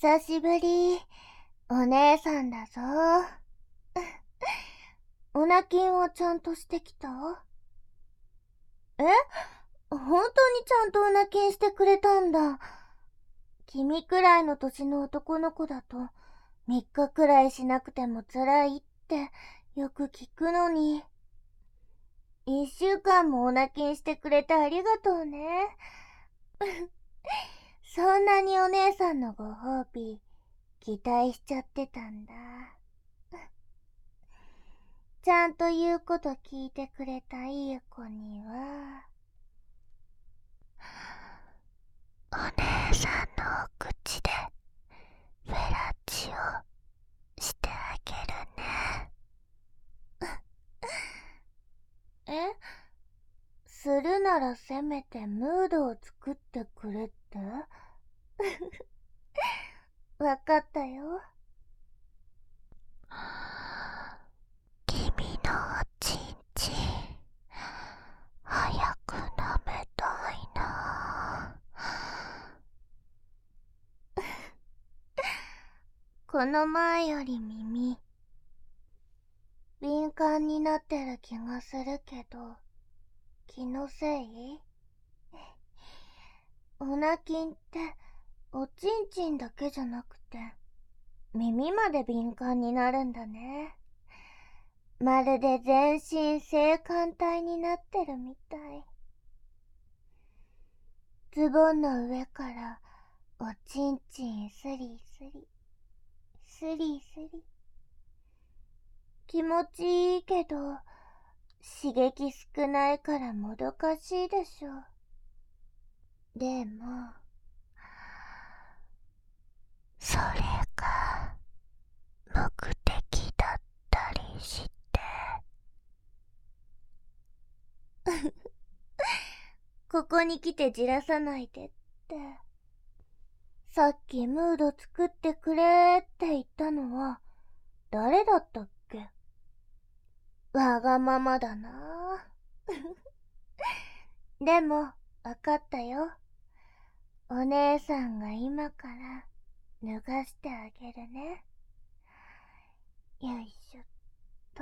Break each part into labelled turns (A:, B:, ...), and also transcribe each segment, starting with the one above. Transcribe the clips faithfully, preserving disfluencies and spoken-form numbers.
A: 久しぶり。お姉さんだぞ。おなきんはちゃんとしてきた？え？本当にちゃんとおなきんしてくれたんだ。君くらいの年の男の子だとみっかくらいしなくても辛いってよく聞くのに。いっしゅうかんもおなきんしてくれてありがとうね。そんなにお姉さんのご褒美期待しちゃってたんだ。ちゃんと言うこと聞いてくれたいい子にはお姉さんのお口でフェラチオしてあげるね。え？するならせめてムードを作ってくれって？わかったよ。君のおちんちん早く舐めたいな。この前より耳敏感になってる気がするけど、気のせい？おなきんっておちんちんだけじゃなくて耳まで敏感になるんだね。まるで全身性感帯になってるみたい。ズボンの上からおちんちんスリスリスリスリ、気持ちいいけど刺激少ないからもどかしいでしょ。でもそれが目的だったりして。ここに来てじらさないでって。さっきムード作ってくれって言ったのは誰だったっけ？わがままだな。でもわかったよ。お姉さんが今から脱がしてあげるね。よいしょっと。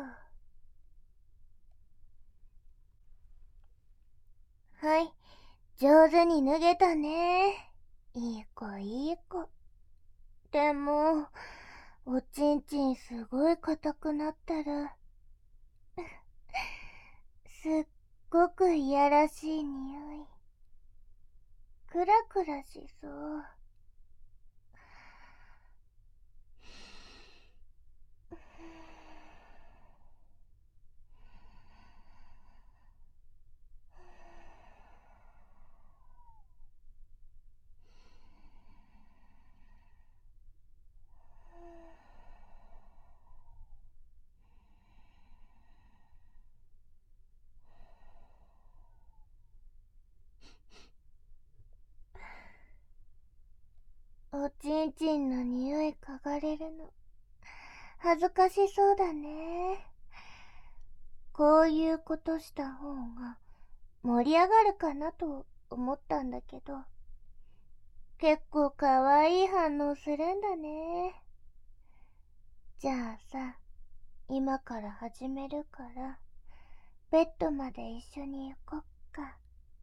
A: はい、上手に脱げたね。いい子いい子。でもおちんちんすごい硬くなってる。すっごくいやらしい匂い。クラクラしそう。おちんちんの匂い嗅がれるの恥ずかしそうだね。こういうことした方が盛り上がるかなと思ったんだけど、結構かわいい反応するんだね。じゃあさ、今から始めるからベッドまで一緒に行こっか。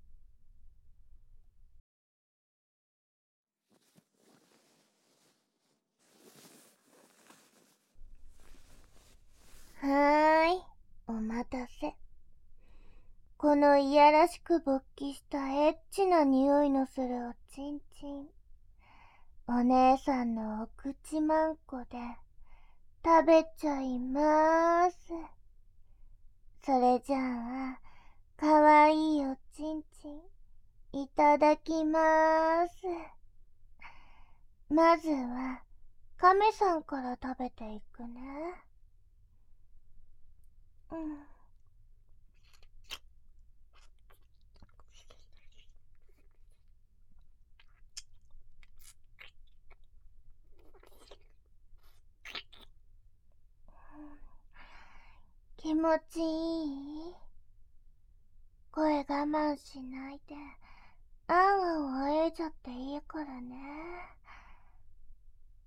A: はーい、お待たせ。このいやらしく勃起したエッチな匂いのするおちんちん、お姉さんのお口まんこで食べちゃいまーす。それじゃあ、かわいいおちんちんいただきまーす。まずはカメさんから食べていくね。うん。気持ちいい？声我慢しないで、あんあんあえちゃっていいからね。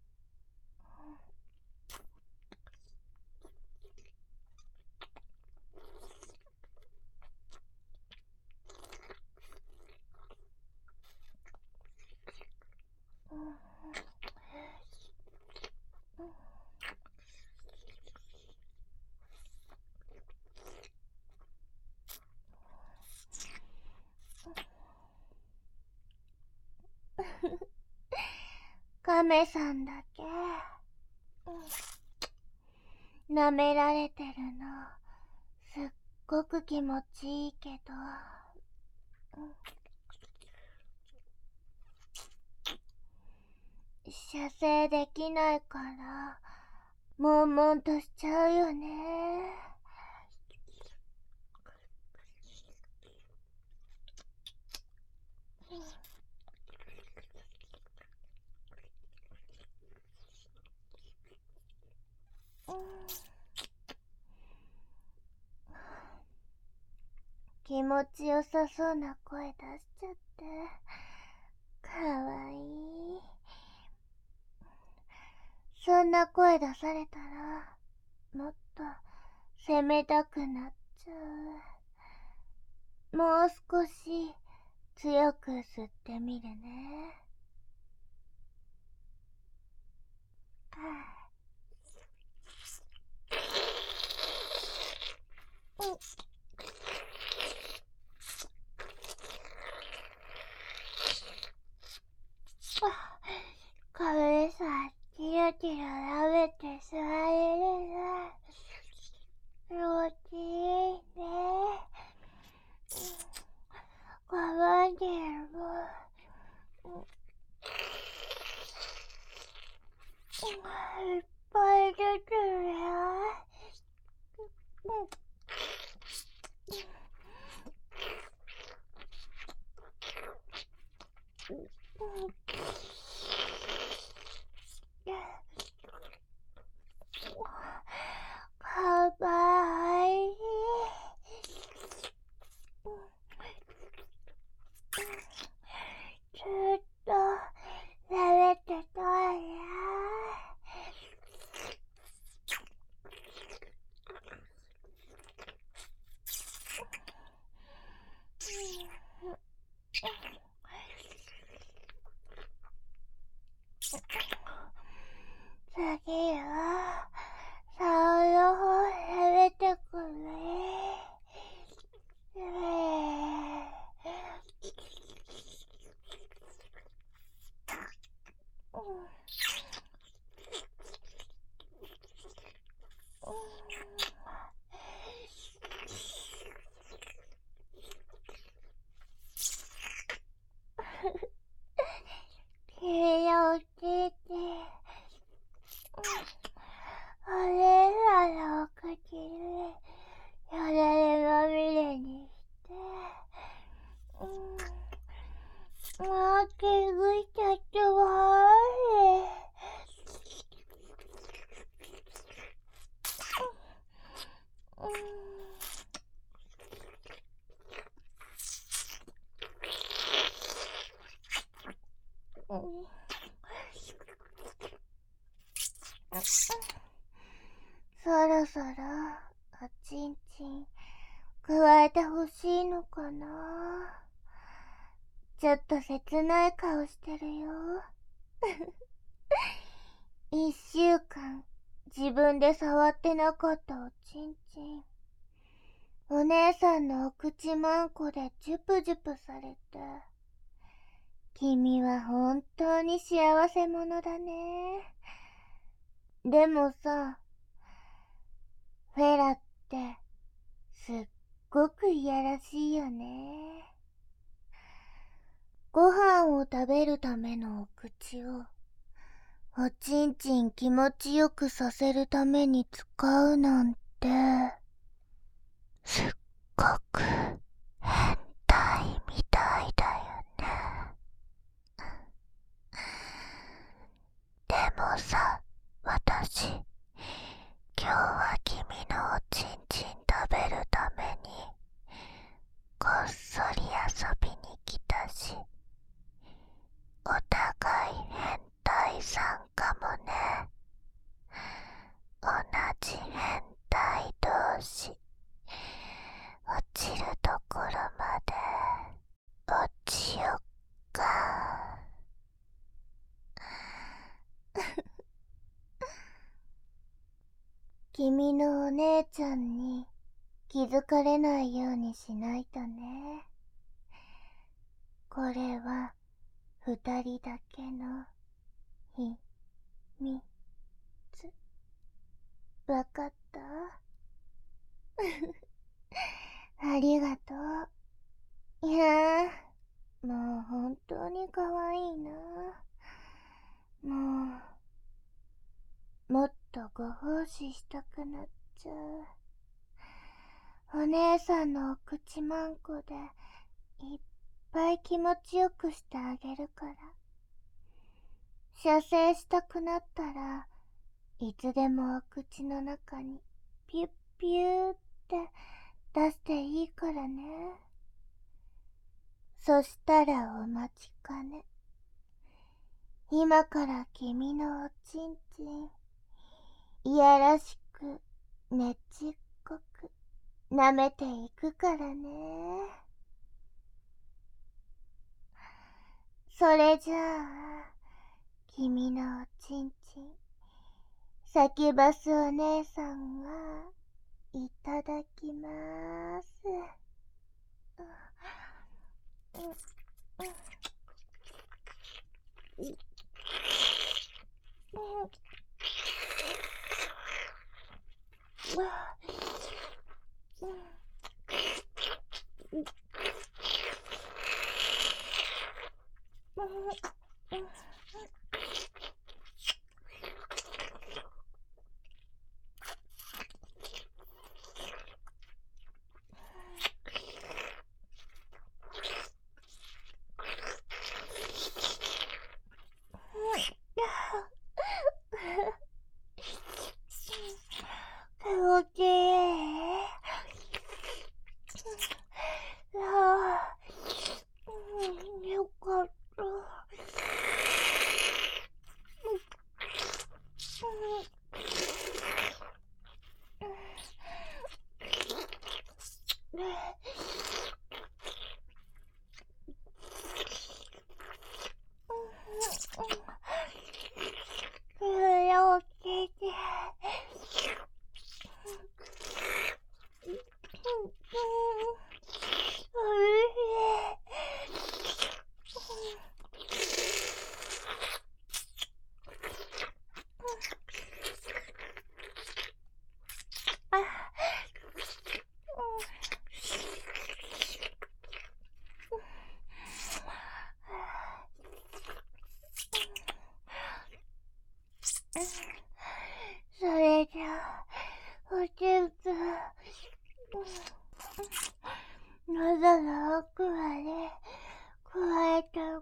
A: 亀さんだけ、舐められてるのすっごく気持ちいいけど、射精できないから悶々としちゃうよね。気持ちよさそうな声出しちゃってかわいい。そんな声出されたらもっと攻めたくなっちゃう。もう少し強く吸ってみるね。うん。壁さ、キラキラ舐めて座れるな。気持ちいいね。我慢でもいっぱい出てるよ。かわいい。ずっと舐めてたいな。次は竿の方舐めてくね。君のおちんちん、お姉さんのお口によだれまみれにして、うん、もう気づいちゃってもいい。うん、そろそろおちんちん加えてほしいのかな。ちょっと切ない顔してるよ。一週間自分で触ってなかったおちんちん、お姉さんのお口まんこでジュプジュプされて、君は本当に幸せ者だね。でもさ、フェラってすっごくいやらしいよね。ご飯を食べるためのお口をおちんちん気持ちよくさせるために使うなんて、すっごく変態みたいだよね。でもさ、私、今日は君のおちんちん食べるためにこっそり遊びに来たし、お互い変態さんかもね。同じ変態同士、落ちるところまで落ちよっか。君のお姉ちゃんに気づかれないようにしないとね。これは二人だけの秘わかった。ありがとう。いやー、もう本当にかわいいな。もう、もっとご奉仕したくなっちゃう。お姉さんのお口まんこでいっぱい気持ちよくしてあげるから。射精したくなったらいつでもお口の中にピュッピューって出していいからね。そしたらお待ちかね。今から君のおちんちん、いやらしく、ねちっこく、舐めていくからね。それじゃあ、君のおちんちん、サキバスお姉さんが、いただきまーす。オッケー。ああ、よかった。オッケー。それじゃあ、おちんつ、喉の奥まで加えたから、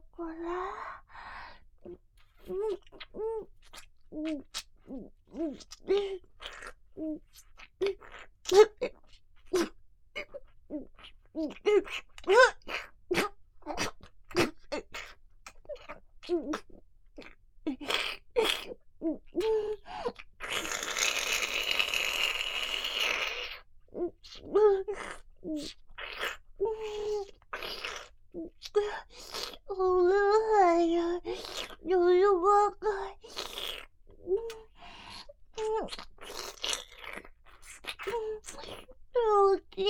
A: オッケ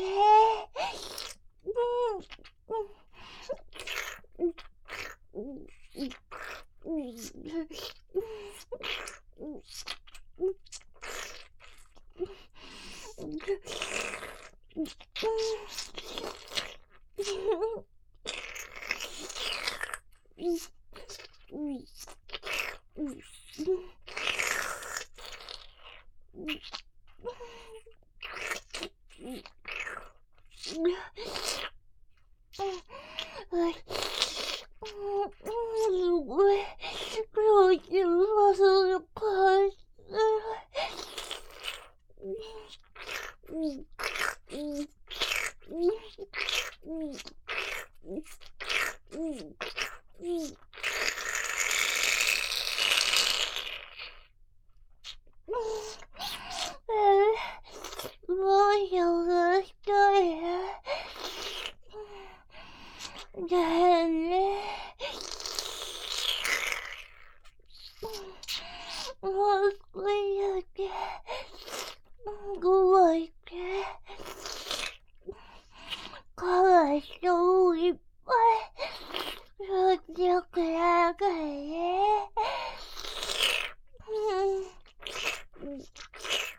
A: すごい、気持ちよさそうな感じ。もう探したい。だよね。もう少しだけ、ごまいけ。かわいそういっぱい、そっちよくなるからね。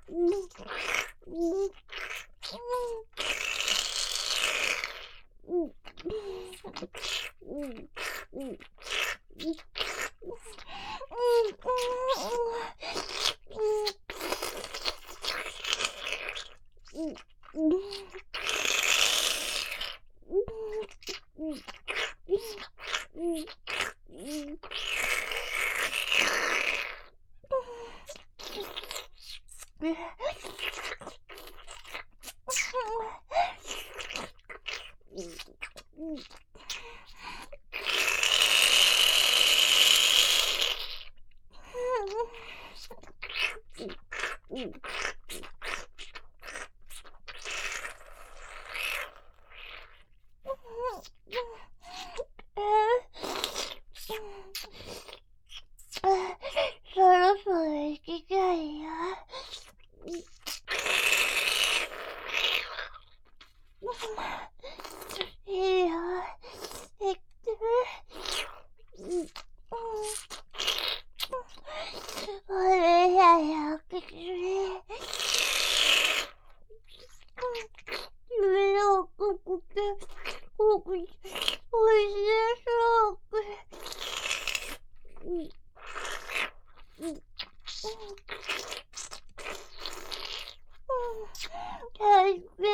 A: そろそろ行きたいよ。いいよ。行っておれややくくれ。夢のここってここにおいしいそうく大好き。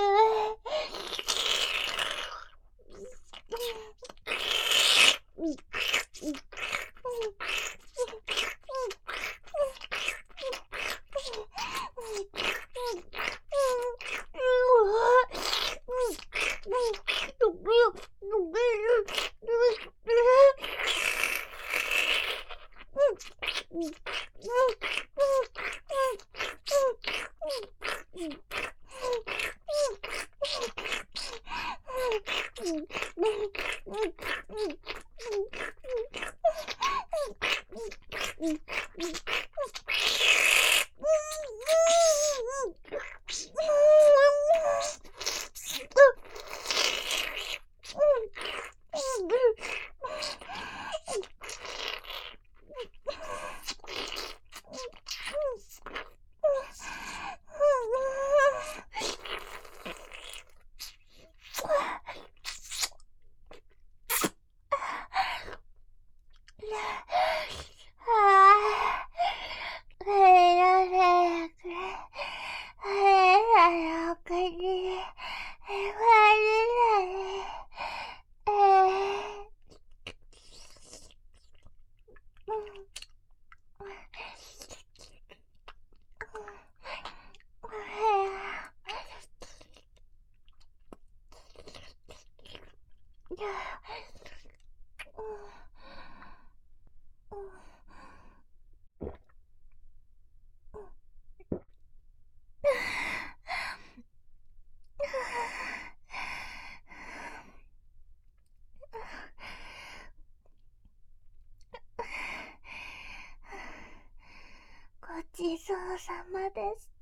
A: ごちそうさまでした。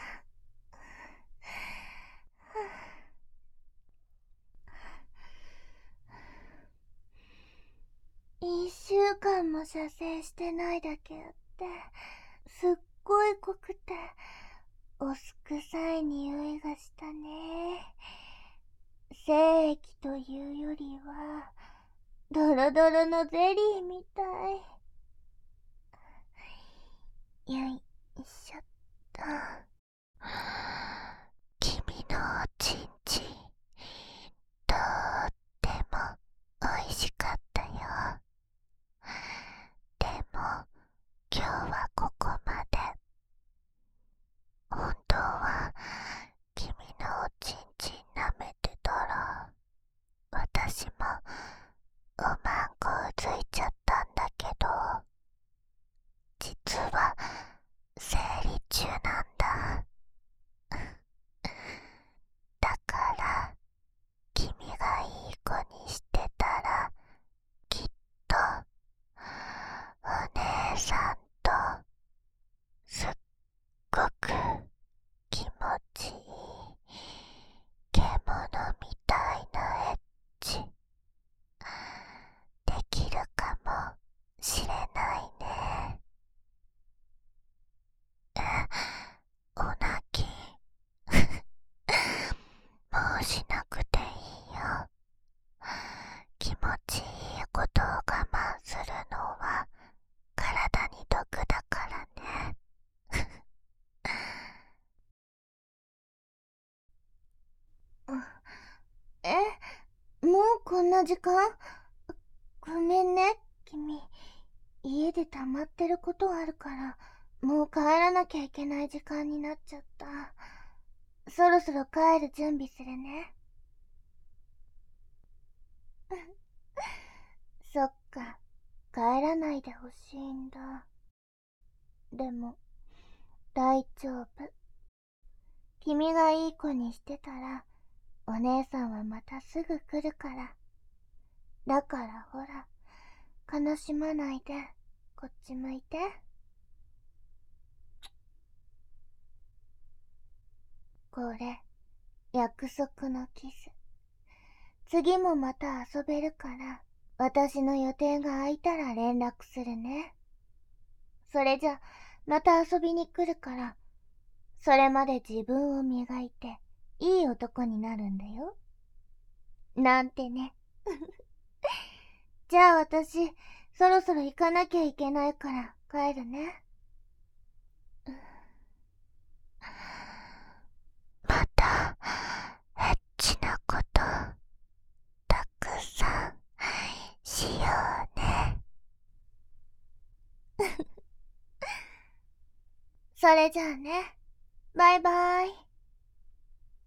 A: 一週間も射精してないだけあって、すっごい濃くて、お酢臭い匂いがしたね。精液というよりは、ドロドロのゼリーみたい。よいしょっと。君のおちんちん、とってもおいしかったよ。でも今日はここまで。本当は君のおちんちん舐めてたら、私もおまんこうついちゃったんだけど、実は生理中なんだ。だから君がいい子にしてたら、きっとお姉さんとすっごく気持ちいい獣みたいなエッチできるかもしれないね。え、お泣きもうしなくていいよ。気持ちいいことを我慢するのは体に毒だからね。え、もうこんな時間？ごめんね、君。家で溜まってることあるからもう帰らなきゃいけない時間になっちゃった。そろそろ帰る準備するね。そっか、帰らないでほしいんだ。でも、大丈夫。君がいい子にしてたら、お姉さんはまたすぐ来るから。だからほら、悲しまないで、こっち向いて。これ、約束のキス。次もまた遊べるから、私の予定が空いたら連絡するね。それじゃ、また遊びに来るから、それまで自分を磨いて、いい男になるんだよ。なんてね。じゃあ私、そろそろ行かなきゃいけないから帰るね。また、エッチなこと、たくさん、しようね。それじゃあね。バイバイ。